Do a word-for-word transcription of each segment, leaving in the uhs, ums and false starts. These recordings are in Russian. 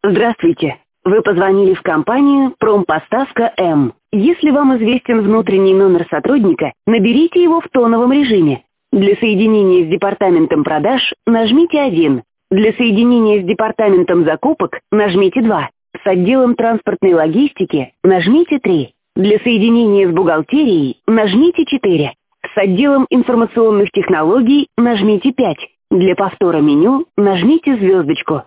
Здравствуйте. Вы позвонили в компанию «Промпоставка М». Если вам известен внутренний номер сотрудника, наберите его в тоновом режиме. Для соединения с департаментом продаж нажмите один. Для соединения с департаментом закупок нажмите два. С отделом транспортной логистики нажмите три. Для соединения с бухгалтерией нажмите четыре. С отделом информационных технологий нажмите пять. Для повтора меню нажмите звездочку.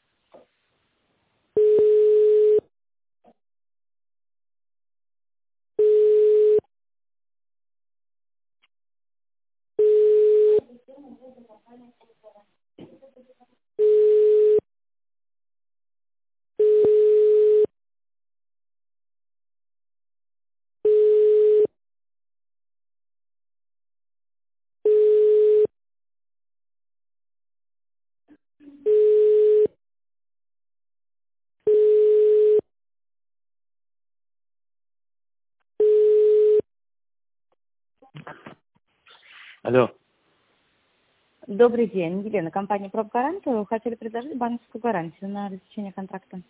Алло. Добрый день, Елена, компания «Промгарант». Хотели предложить банковскую гарантию на обеспечение контракта.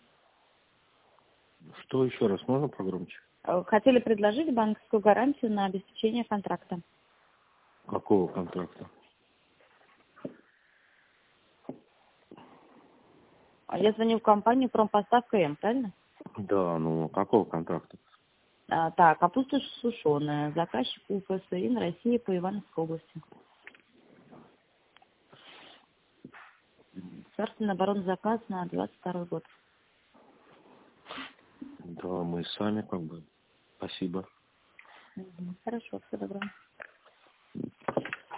Что еще раз? Можно погромче? Хотели предложить банковскую гарантию на обеспечение контракта. Какого контракта? Я звоню в компанию «Промпоставка М», правильно? Да, ну какого контракта? А, так, капуста сушеная, заказчик УФСИН России по Ивановской области. Государственный оборонный заказ на двадцать второй год. Да, мы сами как бы. Спасибо. Угу. Хорошо, всего доброго.